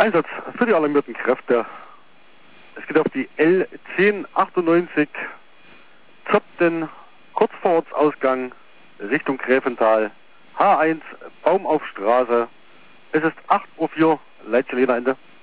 Einsatz für die alarmierten Kräfte. Es geht auf die L1098 Zopten, kurz vor Ortsausgang, Richtung Gräfental, H1 Baumaufstraße. Es ist 8:04 Uhr, Leitstelle Ende.